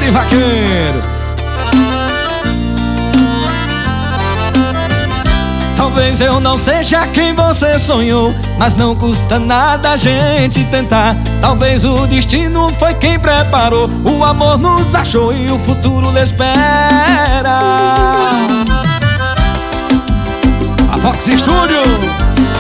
de vaqueiro. Talvez eu não seja quem você sonhou, mas não custa nada a gente tentar. Talvez o destino foi quem preparou, o amor nos achou e o futuro lhe espera. A Fox Studios.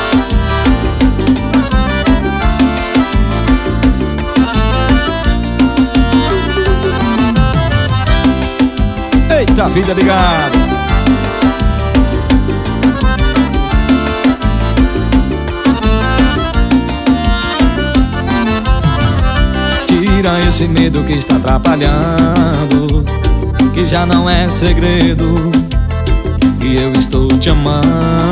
Eita vida ligada. Tira esse medo que está atrapalhando, que já não é segredo, que eu estou te amando.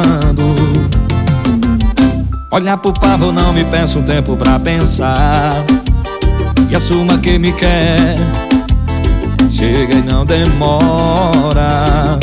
Olha, por favor, não me peça um tempo pra pensar, e assuma que me quer. Chega e não demora.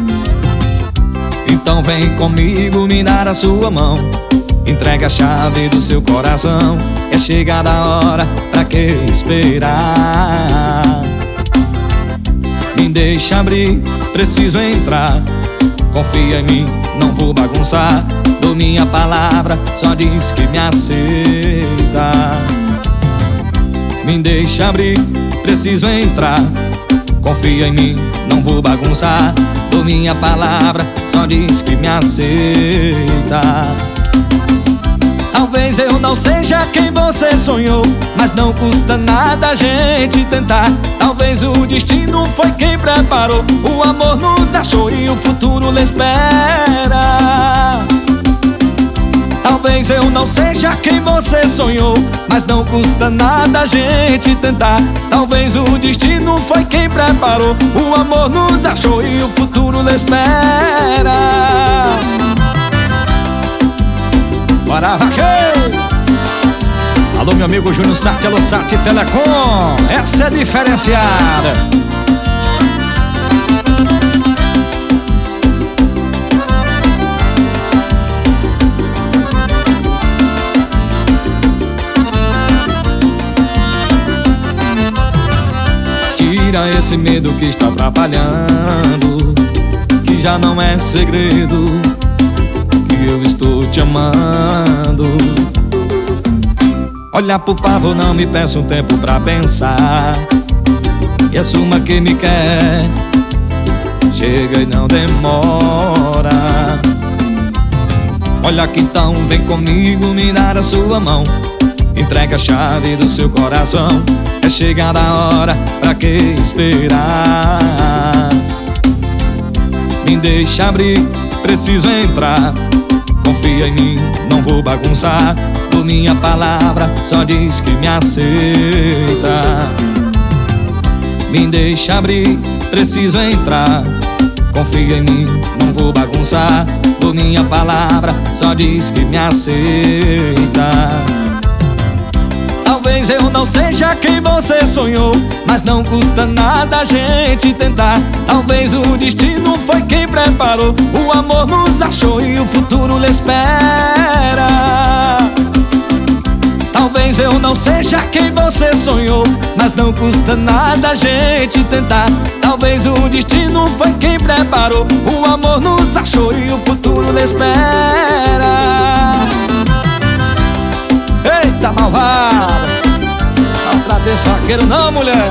Então vem comigo me dar a sua mão, entrega a chave do seu coração. É chegada a hora, pra que esperar? Me deixa abrir, preciso entrar. Confia em mim, não vou bagunçar. Dou minha palavra, só diz que me aceita. Me deixa abrir, preciso entrar. Confia em mim, não vou bagunçar. Dou minha palavra, só diz que me aceita. Talvez eu não seja quem você sonhou, mas não custa nada a gente tentar. Talvez o destino foi quem preparou, o amor nos achou e o futuro lhe espera. Talvez eu não seja quem você sonhou, mas não custa nada a gente tentar. Talvez o destino foi quem preparou, o amor nos achou e o futuro lhe espera. Bora, vaqueiro! Alô, meu amigo Júnior Sat, alô Sat Telecom, essa é diferenciada. Tira esse medo que está atrapalhando, que já não é segredo, que eu estou te amando. Olha, por favor, não me peça um tempo pra pensar, e assuma que me quer. Chega e não demora. Olha que então vem comigo me dar a sua mão, entrega a chave do seu coração. É chegada a hora, pra que esperar? Me deixa abrir, preciso entrar. Confia em mim, não vou bagunçar. Dou minha palavra, só diz que me aceita. Me deixa abrir, preciso entrar. Confia em mim, não vou bagunçar. Dou minha palavra, só diz que me aceita. Talvez eu não seja quem você sonhou, mas não custa nada a gente tentar. Talvez o destino foi quem preparou, o amor nos achou e o futuro lhe espera. Talvez eu não seja quem você sonhou, mas não custa nada a gente tentar. Talvez o destino foi quem preparou, o amor nos achou e o futuro lhe espera. Eita malvada, não trate esse vaqueiro não, mulher.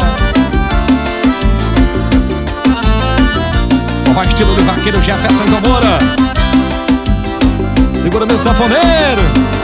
Forró estilo do vaqueiro Jefferson Gomora. Segura meu sanfoneiro.